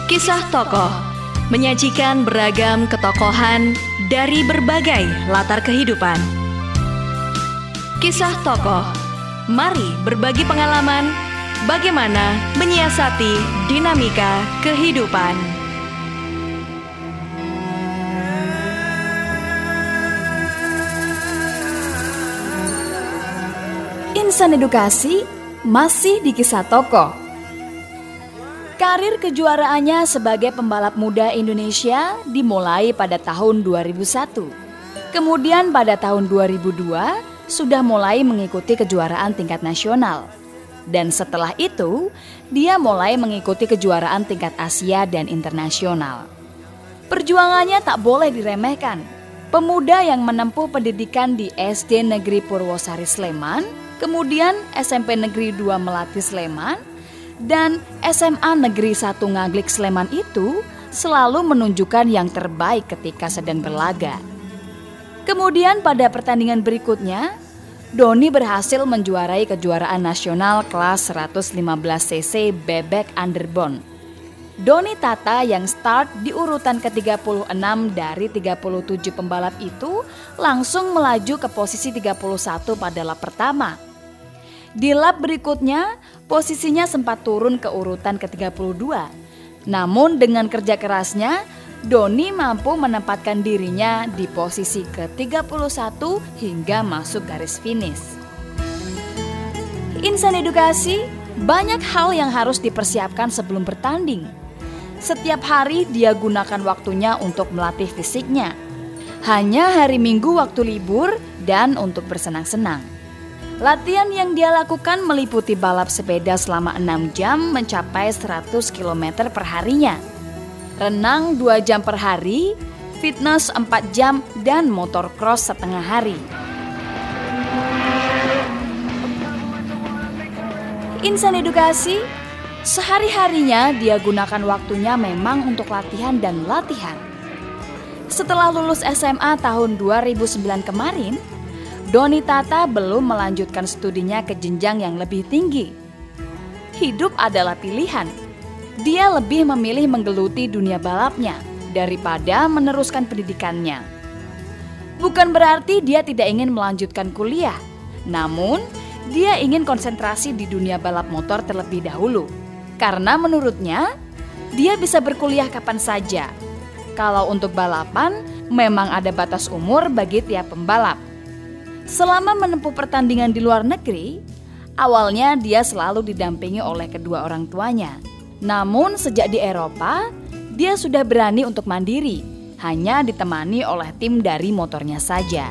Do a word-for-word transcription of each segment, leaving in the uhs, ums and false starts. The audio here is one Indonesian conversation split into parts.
Kisah Tokoh menyajikan beragam ketokohan dari berbagai latar kehidupan. Kisah Tokoh, mari berbagi pengalaman bagaimana menyiasati dinamika kehidupan. Insan Edukasi masih di Kisah Tokoh. Karir kejuaraannya sebagai pembalap muda Indonesia dimulai pada tahun dua ribu satu. Kemudian pada tahun dua ribu dua sudah mulai mengikuti kejuaraan tingkat nasional. Dan setelah itu, dia mulai mengikuti kejuaraan tingkat Asia dan internasional. Perjuangannya tak boleh diremehkan. Pemuda yang menempuh pendidikan di S D Negeri Purwosari Sleman, kemudian S M P Negeri dua Melati Sleman, dan S M A Negeri satu Ngaglik Sleman itu selalu menunjukkan yang terbaik ketika sedang berlaga. Kemudian pada pertandingan berikutnya, Doni berhasil menjuarai kejuaraan nasional kelas seratus lima belas cc bebek underbone. Doni Tata yang start di urutan ke tiga puluh enam dari tiga puluh tujuh pembalap itu langsung melaju ke posisi tiga puluh satu pada lap pertama. Di lap berikutnya, posisinya sempat turun ke urutan ke tiga puluh dua. Namun dengan kerja kerasnya, Doni mampu menempatkan dirinya di posisi ke tiga puluh satu hingga masuk garis finish. Insan Edukasi, banyak hal yang harus dipersiapkan sebelum bertanding. Setiap hari dia gunakan waktunya untuk melatih fisiknya. Hanya hari Minggu waktu libur dan untuk bersenang-senang. Latihan yang dia lakukan meliputi balap sepeda selama enam jam mencapai seratus kilometer per harinya. Renang dua jam per hari, fitness empat jam, dan motocross setengah hari. Insan Edukasi, sehari-harinya dia gunakan waktunya memang untuk latihan dan latihan. Setelah lulus S M A tahun dua ribu sembilan kemarin, Doni Tata belum melanjutkan studinya ke jenjang yang lebih tinggi. Hidup adalah pilihan. Dia lebih memilih menggeluti dunia balapnya daripada meneruskan pendidikannya. Bukan berarti dia tidak ingin melanjutkan kuliah, namun dia ingin konsentrasi di dunia balap motor terlebih dahulu. Karena menurutnya, dia bisa berkuliah kapan saja. Kalau untuk balapan, memang ada batas umur bagi tiap pembalap. Selama menempuh pertandingan di luar negeri, awalnya dia selalu didampingi oleh kedua orang tuanya. Namun sejak di Eropa, dia sudah berani untuk mandiri, hanya ditemani oleh tim dari motornya saja.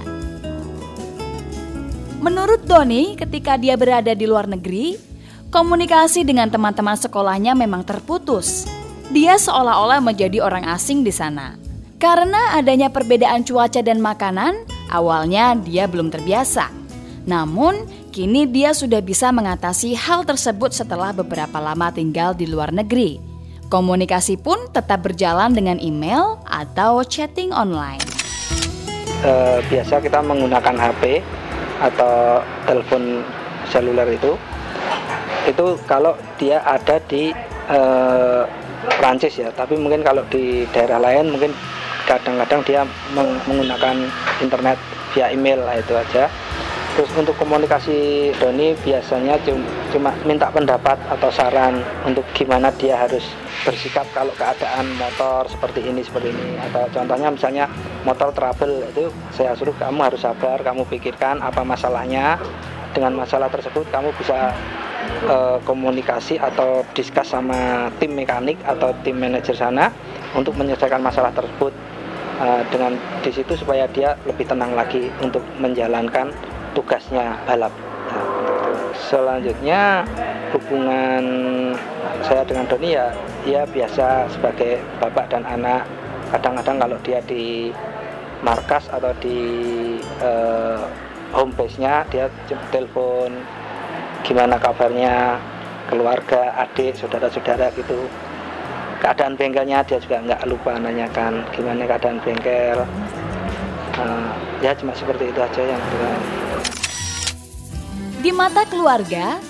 Menurut Doni, ketika dia berada di luar negeri, komunikasi dengan teman-teman sekolahnya memang terputus. Dia seolah-olah menjadi orang asing di sana. Karena adanya perbedaan cuaca dan makanan, awalnya dia belum terbiasa. Namun, kini dia sudah bisa mengatasi hal tersebut setelah beberapa lama tinggal di luar negeri. Komunikasi pun tetap berjalan dengan email atau chatting online. E, biasa kita menggunakan H P atau telepon seluler itu. Itu kalau dia ada di e, Prancis ya, tapi mungkin kalau di daerah lain mungkin kadang-kadang dia menggunakan internet via email lah, itu aja. Terus untuk komunikasi Doni biasanya cuma minta pendapat atau saran untuk gimana dia harus bersikap kalau keadaan motor seperti ini seperti ini. Atau contohnya misalnya motor trouble, itu saya suruh kamu harus sabar, kamu pikirkan apa masalahnya. Dengan masalah tersebut kamu bisa uh, komunikasi atau diskus sama tim mekanik atau tim manajer sana untuk menyelesaikan masalah tersebut. Uh, dengan di situ supaya dia lebih tenang lagi untuk menjalankan tugasnya balap. Nah, selanjutnya hubungan saya dengan Doni ya, ya biasa sebagai bapak dan anak. Kadang-kadang kalau dia di markas atau di uh, home base-nya dia telepon gimana kabarnya keluarga, adik, saudara-saudara gitu. Keadaan bengkelnya dia juga nggak lupa nanyakan gimana keadaan bengkel. Uh, ya cuma seperti itu aja yang kita. Di mata keluarga,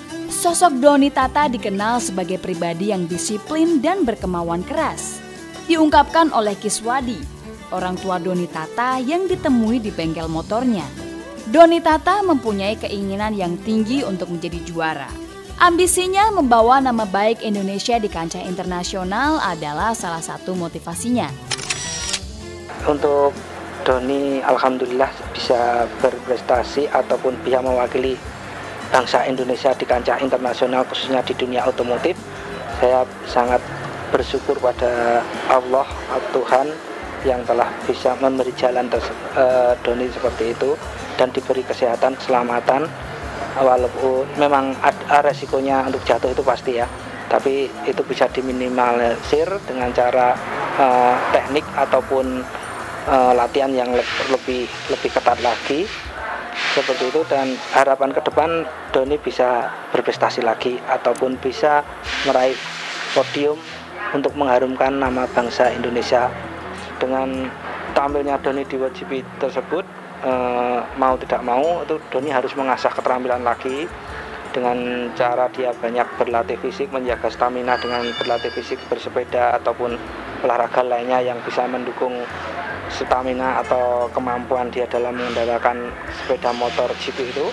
Sosok Doni Tata dikenal sebagai pribadi yang disiplin dan berkemauan keras. Diungkapkan oleh Kiswadi, orang tua Doni Tata yang ditemui di bengkel motornya. Doni Tata mempunyai keinginan yang tinggi untuk menjadi juara. Ambisinya membawa nama baik Indonesia di kancah internasional adalah salah satu motivasinya. Untuk Doni alhamdulillah bisa berprestasi ataupun bisa mewakili bangsa Indonesia di kancah internasional, khususnya di dunia otomotif. Saya sangat bersyukur pada Allah, Tuhan yang telah bisa memberi jalan terse- uh, Doni seperti itu dan diberi kesehatan, keselamatan. Walaupun memang ada resikonya untuk jatuh itu pasti ya, tapi itu bisa diminimalisir dengan cara uh, teknik ataupun uh, latihan yang le- lebih lebih ketat lagi. Seperti itu, dan harapan ke depan Doni bisa berprestasi lagi ataupun bisa meraih podium untuk mengharumkan nama bangsa Indonesia. Dengan tampilnya Doni di W G P tersebut, eh, mau tidak mau itu Doni harus mengasah keterampilan lagi dengan cara dia banyak berlatih fisik, menjaga stamina dengan berlatih fisik, bersepeda ataupun olahraga lainnya yang bisa mendukung stamina atau kemampuan dia dalam mengendalikan sepeda motor G P itu.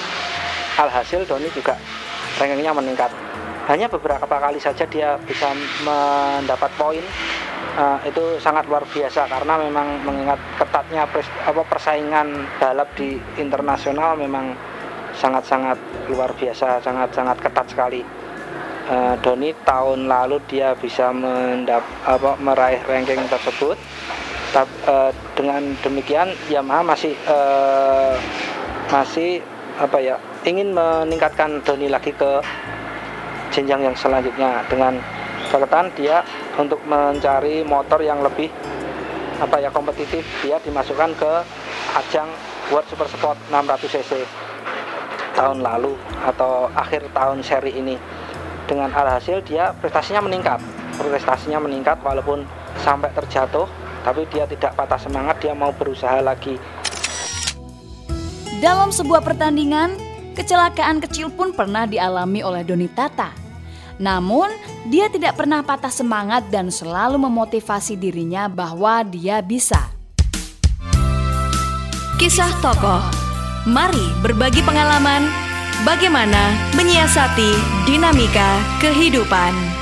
Alhasil Doni juga rankingnya meningkat. Hanya beberapa kali saja dia bisa mendapat poin. Uh, itu sangat luar biasa karena memang mengingat ketatnya pres, apa, persaingan balap di internasional memang sangat-sangat luar biasa, sangat-sangat ketat sekali. Uh, Doni tahun lalu dia bisa mendap, apa, meraih ranking tersebut. Tapi, uh, dengan demikian Yamaha masih uh, masih apa ya ingin meningkatkan Doni lagi ke jenjang yang selanjutnya dengan catatan dia untuk mencari motor yang lebih apa ya kompetitif. Dia dimasukkan ke ajang World Super Sport enam ratus cc tahun lalu atau akhir tahun seri ini. Dengan alhasil dia prestasinya meningkat, prestasinya meningkat walaupun sampai terjatuh, tapi dia tidak patah semangat, dia mau berusaha lagi. Dalam sebuah pertandingan, kecelakaan kecil pun pernah dialami oleh Doni Tata. Namun, dia tidak pernah patah semangat dan selalu memotivasi dirinya bahwa dia bisa. Kisah tokoh. Mari berbagi pengalaman bagaimana menyiasati dinamika kehidupan.